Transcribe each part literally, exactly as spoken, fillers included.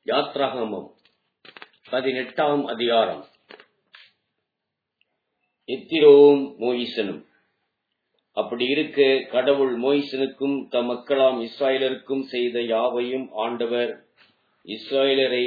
யாத்ராகமம் பதினெட்டாம் அதிகாரம். எத்திரோவும் மோயிசனும். அப்படி இருக்க கடவுள் மோயிசனுக்கும் தம் மக்களாம் இஸ்ராயலருக்கும் செய்த யாவையும் ஆண்டவர் இஸ்ராயலரை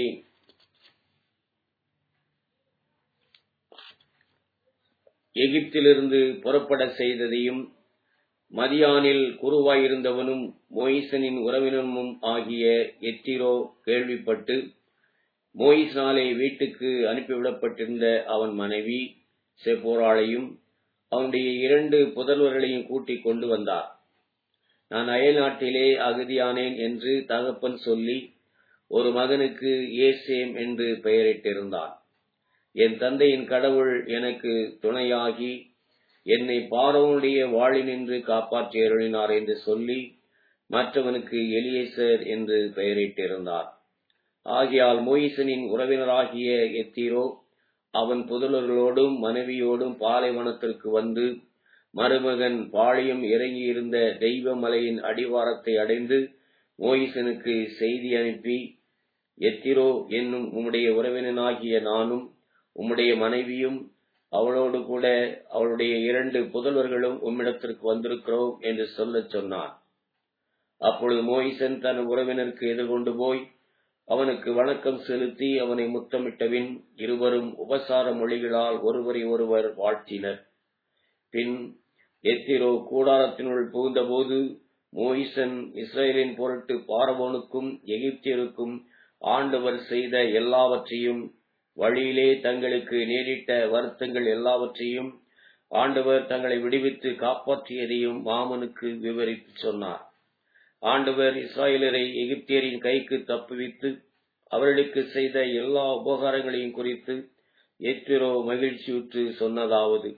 எகிப்திலிருந்து புறப்பட செய்ததையும் மதியானில் குருவாயிருந்தவனும் மோயிசனின் உறவினனும் ஆகிய எத்திரோ கேள்விப்பட்டு மோயிசனாலே வீட்டுக்கு அனுப்பிவிடப்பட்டிருந்த அவன் மனைவி செப்போராளையும் அவனுடைய இரண்டு புதல்வர்களையும் கூட்டிக் கொண்டு வந்தார். நான் அயல் நாட்டிலே அகதியானேன் என்று தகப்பன் சொல்லி ஒரு மகனுக்கு ஏசேம் என்று பெயரிட்டிருந்தான். என் தந்தையின் கடவுள் எனக்கு துணையாகி என்னை பார்வோனுடைய வாளினின்று காப்பாற்றி அருளினார் என்று சொல்லி மற்றவனுக்கு எலியேசர் என்று பெயரிட்டிருந்தார். ஆகையால் மோயிசனின் உறவினராகிய எத்திரோ அவன் புதல்வர்களோடும் மனைவியோடும் பாலைவனத்திற்கு வந்து மருமகன் பாளையம் இறங்கியிருந்த தெய்வ மலையின் அடிவாரத்தை அடைந்து மோயிசனுக்கு செய்தி அனுப்பி, எத்திரோ என்னும் உம்முடைய உறவினனாகிய நானும் உம்முடைய மனைவியும் அவளோடு கூட அவளுடைய இரண்டு புதல்வர்களும் உம்மிடத்திற்கு வந்திருக்கிறோம் என்று சொல்லச் சொன்னான். அப்பொழுது மோயிசன் தன் உறவினருக்கு எதிர்கொண்டு போய் அவனுக்கு வணக்கம் செலுத்தி அவனை முத்தமிட்டபின் இருவரும் உபசார மொழிகளால் ஒருவரை ஒருவர் வாழ்த்தினர். பின் எத்திரோ கூடாரத்தினுள் புகுந்தபோது மோயிசன் இஸ்ரவேலின் பொருட்டு பார்வோனுக்கும் எகிப்தியருக்கும் ஆண்டவர் செய்த எல்லாவற்றையும், வழியிலே தங்களுக்கு நேரிட்ட வருத்தங்கள் எல்லாவற்றையும், ஆண்டவர் தங்களை விடுவித்து காப்பாற்றியதையும் மாமனுக்கு விவரித்து சொன்னார். ஆண்டவர் இஸ்ராயலரை எகிப்தியரின் கைக்கு தப்புவித்து அவர்களுக்கு செய்த எல்லா உபகாரங்களையும் குறித்து எத்திரோ மகிழ்ச்சியுற்று சொன்னதாவது: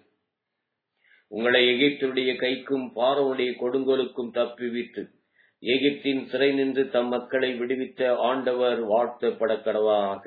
உங்களை எகிப்துடைய கைக்கும் பார்வோனுடைய கொடுங்கோலுக்கும் தப்புவித்து எகிப்தின் சிறை நின்று தம் மக்களை விடுவித்த ஆண்டவர் வாழ்த்தப்பட கடவாராக.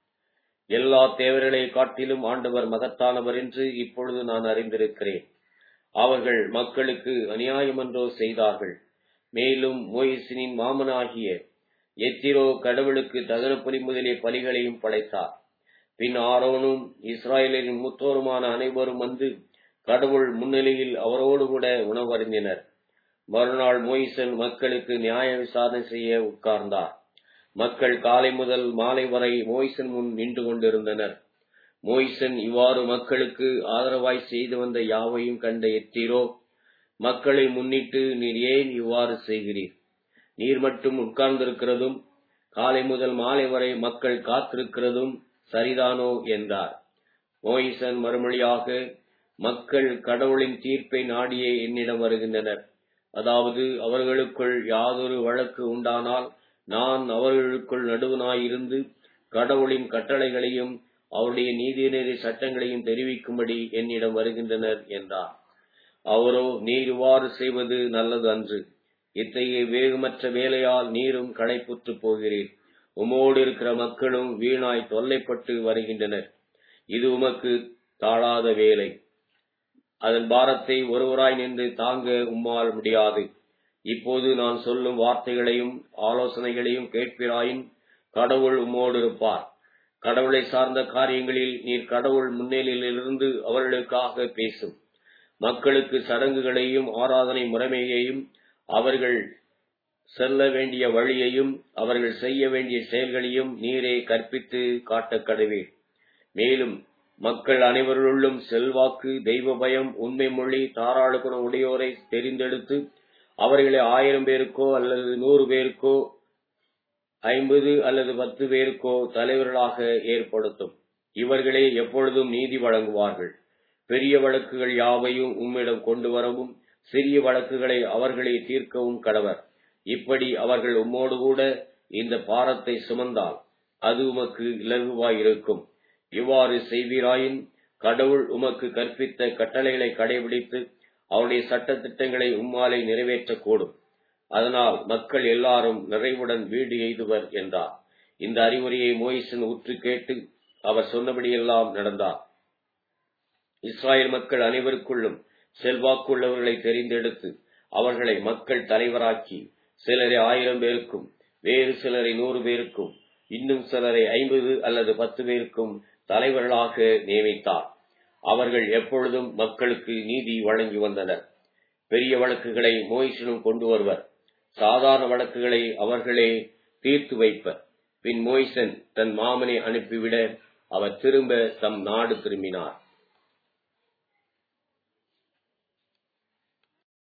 எல்லா தேவர்களை காட்டிலும் ஆண்டவர் மகத்தானவர் என்று இப்பொழுது நான் அறிந்திருக்கிறேன். அவர்கள் மக்களுக்கு அநியாயமன்றோ செய்தார்கள். மேலும் மோயிசனின் மாமனாகிய எத்திரோ கடவுளுக்கு தகன பலி முதலிய பலிகளையும் படைத்தார். பின் ஆரோனும் இஸ்ராயலின் மூத்தோருமான அனைவரும் வந்து கடவுள் முன்னிலையில் அவரோடு கூட உணவருந்தினர். மறுநாள் மோயிசன் மக்களுக்கு நியாய விசாரணை செய்ய உட்கார்ந்தார். மக்கள் காலை முதல் மாலை வரை மோயிசன் முன் நின்று கொண்டிருந்தனர். மோயிசன் இவ்வாறு மக்களுக்கு ஆதரவாய் செய்து வந்த யாவையும் கண்ட எத்திரோ, மக்களை முன்னிட்டு நீர் ஏன் இவ்வாறு செய்கிறீர்? நீர் மட்டும் உட்கார்ந்திருக்கிறதும் காலை முதல் மாலை வரை மக்கள் காத்திருக்கிறதும் சரிதானோ என்றார். மோயிசன் மறுமொழியாக, மக்கள் கடவுளின் தீர்ப்பை நாடியே என்னிடம் வருகின்றனர். அதாவது, அவர்களுக்குள் யாதொரு வழக்கு உண்டானால் நான் அவர்களுக்குள் நடுவனாயிருந்து கடவுளின் கட்டளைகளையும் அவருடைய நீதிநெறி சட்டங்களையும் தெரிவிக்கும்படி என்னிடம் வருகின்றனர் என்றார். அவரோ, நீர் இவ்வாறு செய்வது நல்லது அன்று. இத்தகைய வேகமற்ற வேலையால் நீரும் களைப்புற்று போகிறீர். உமோடு இருக்கிற மக்களும் வீணாய் தொல்லைப்பட்டு வருகின்றனர். இது உமக்கு தாழாத வேலை. அதன் பாரத்தை ஒருவராய் நின்று தாங்க உம்மால் முடியாது. இப்போது நான் சொல்லும் வார்த்தைகளையும் ஆலோசனைகளையும் கேட்பிராயின் கடவுள் உம்மோடு இருப்பார். கடவுளை சார்ந்த காரியங்களில் நீர் கடவுள் முன்னிலையிலிருந்து அவர்களுக்காக பேசும். மக்களுக்கு சடங்குகளையும் ஆராதனை முறைமையையும் அவர்கள் செல்ல வேண்டிய வழியையும் அவர்கள் செய்ய வேண்டிய செயல்களையும் நீரே கற்பித்து காட்டக் கடவீர். மேலும் மக்கள் அனைவருள்ளும் செல்வாக்கு, தெய்வ பயம், உண்மை மொழி, தாராள குணம் உடையோரை தெரிந்தெடுத்து அவர்களை ஆயிரம் பேருக்கோ அல்லது நூறு பேருக்கோ ஐம்பது அல்லது பத்து பேருக்கோ தலைவர்களாக ஏற்படுத்தும். இவர்களே எப்பொழுதும் நீதி வழங்குவார்கள். பெரிய வழக்குகள் யாவையும் உம்மிடம் கொண்டு வரவும் சிறிய வழக்குகளை அவர்களே தீர்க்கவும் கடவர். இப்படி அவர்கள் உம்மோடு கூட இந்த பாரத்தை சுமந்தால் அது உமக்கு இலகுவாயிருக்கும். இவ்வாறு செய்வீராயின் கடவுள் உமக்கு கற்பித்த கட்டளைகளை கடைபிடித்து அவருடைய சட்ட திட்டங்களை உம்மாலை நிறைவேற்றக்கூடும். அதனால் மக்கள் எல்லாரும் நிறைவுடன் வீடு எய்துவர் என்றார். இந்த அறிவுரையை மோயிசன் உற்று கேட்டு அவர் சொன்னபடியெல்லாம் நடந்தார். இஸ்ராயல் மக்கள் அனைவருக்குள்ளும் செல்வாக்குள்ளவர்களை தெரிந்தெடுத்து அவர்களை மக்கள் தலைவராக்கி சிலரை ஆயிரம் பேருக்கும் வேறு சிலரை நூறு பேருக்கும் இன்னும் சிலரை ஐம்பது அல்லது பத்து பேருக்கும் தலைவர்களாக நியமித்தார். அவர்கள் எப்பொழுதும் மக்களுக்கு நீதி வழங்கி வந்தனர். பெரிய வழக்குகளை மோயிசிடம் கொண்டு வருவர். சாதாரண வழக்குகளை அவர்களே தீர்த்து வைப்பர். பின் மோயிசன் தன் மாமனை அனுப்பிவிட அவர் திரும்ப தம் நாடு திரும்பினார்.